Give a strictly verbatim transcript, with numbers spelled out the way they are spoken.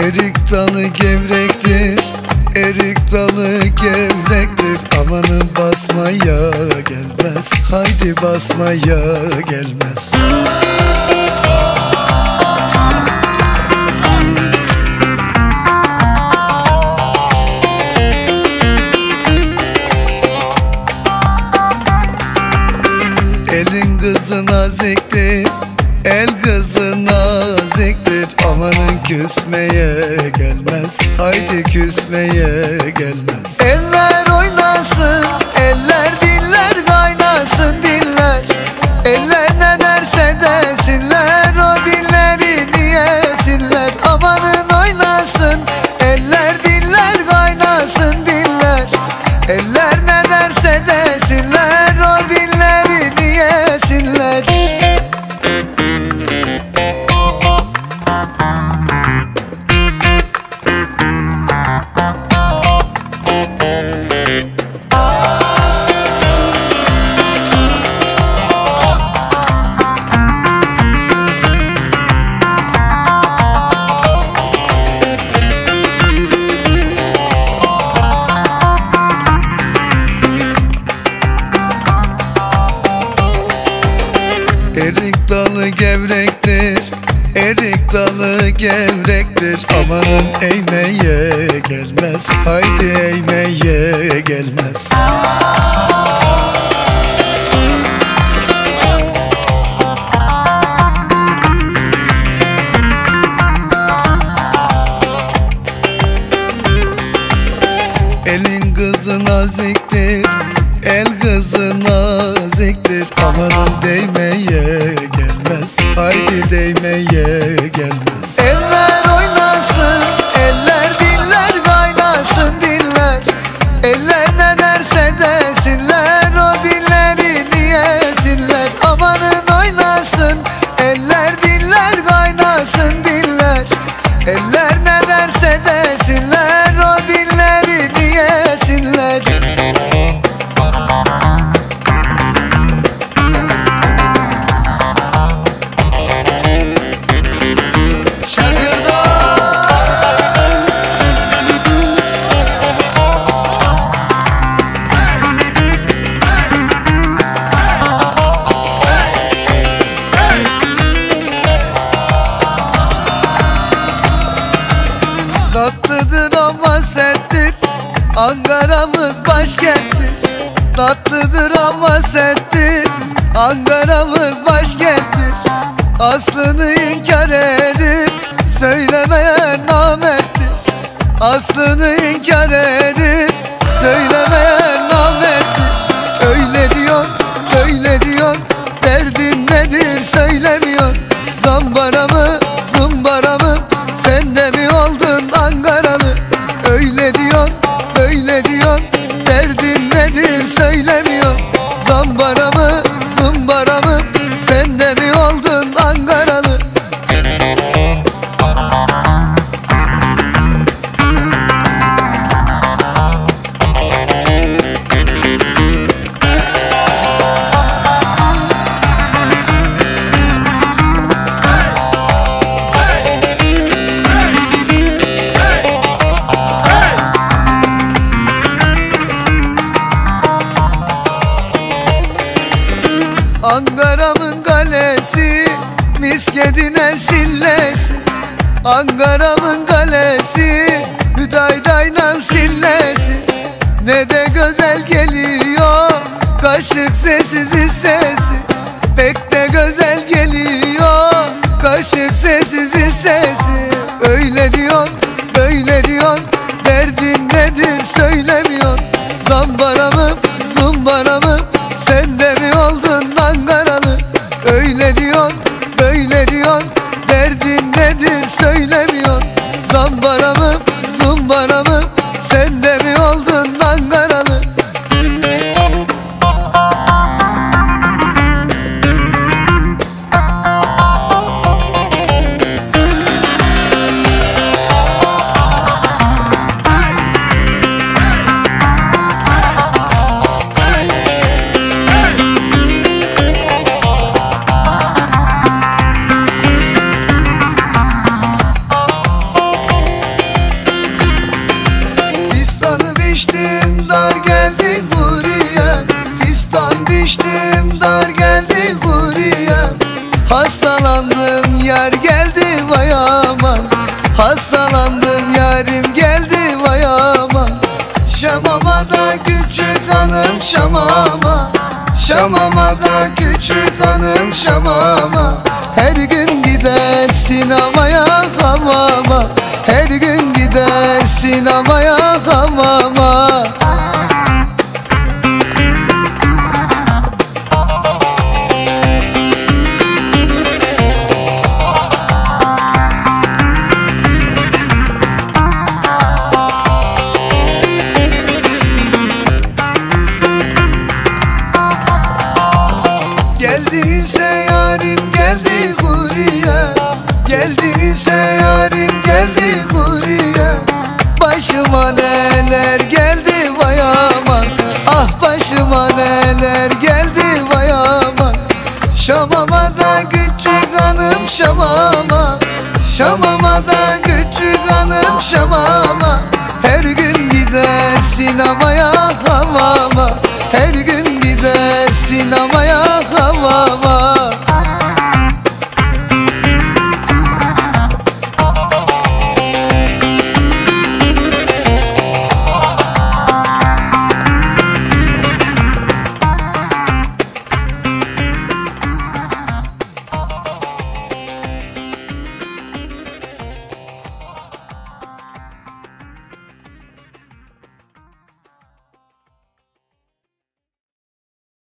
Erik dalı gevrektir, erik dalı gevrektir. Amanın basmaya gelmez, haydi basmaya gelmez. Elin kızı naziktir, el kızı naziktir. Amanın küsmeye gelmez, haydi küsmeye gelmez. Eller oynasın, eller diller kaynasın diller. Eller ne derse desinler, o dilleri diyesinler. Amanın oynasın, eller diller kaynasın diller. Eller ne derse desinler, o dilleri diyesinler. Erik dalı gevrektir, erik dalı gevrektir. Amanın eğmeye gelmez, haydi eğmeye gelmez. Elin kızı naziktir, el kızı naziktir. Amanın değmeye gelmez, haydi değmeye gelmez. Eller oynasın, eller diller kaynasın diller. Eller ne derse desinler, o dilleri diyesinler. Amanın oynasın, eller diller kaynasın diller. Eller ne derse desinler, o dilleri diyesinler. Tatlıdır ama serttir, Ankara'mız başkenttir. Tatlıdır ama serttir, Ankara'mız başkenttir. Aslını inkar edip söylemeyen namerttir. Aslını inkar edip söylemeyen namerttir. Öyle diyor, böyle diyor, derdin nedir söylemiyor. Zambara mı, zumbara mı, sen de mi oldun Ankaralı? Öyle diyor, böyle diyor, derdin nedir söylemiyor. Zambara mı, zumbara mı, sen de mi oldun Ankaralı? Ankara'mın kalesi, miskedine sillesi. Ankara'mın kalesi, hüdaydayla sillesi. Ne de güzel geliyor kaşık sessiz sesi. Pek de güzel geliyor kaşık sessiz sesi. Öyle diyor, böyle diyor, derdin nedir söylemiyor. Zambara mı, zumbara mı, sen de mi oldun Ankaralı? Öyle diyor, böyle diyor, derdin nedir söylemiyor. Zambara mı, zumbara mı, sen de mi oldun Ankaralı? Hastalandım yarim geldi vay aman. Şamama da küçük hanım şamama, şamama da küçük hanım şamama. Her gün gider sinemaya hamama, her gün gider sinemaya hamama. Geldiyse yarim geldi buraya, geldiyse yarim geldi buraya. Başıma neler geldi vay aman, ah başıma neler geldi vay aman. Şamama da küçük hanım şamama, şamama da küçük hanım şamama. Her gün gider sinemaya hamama, her gün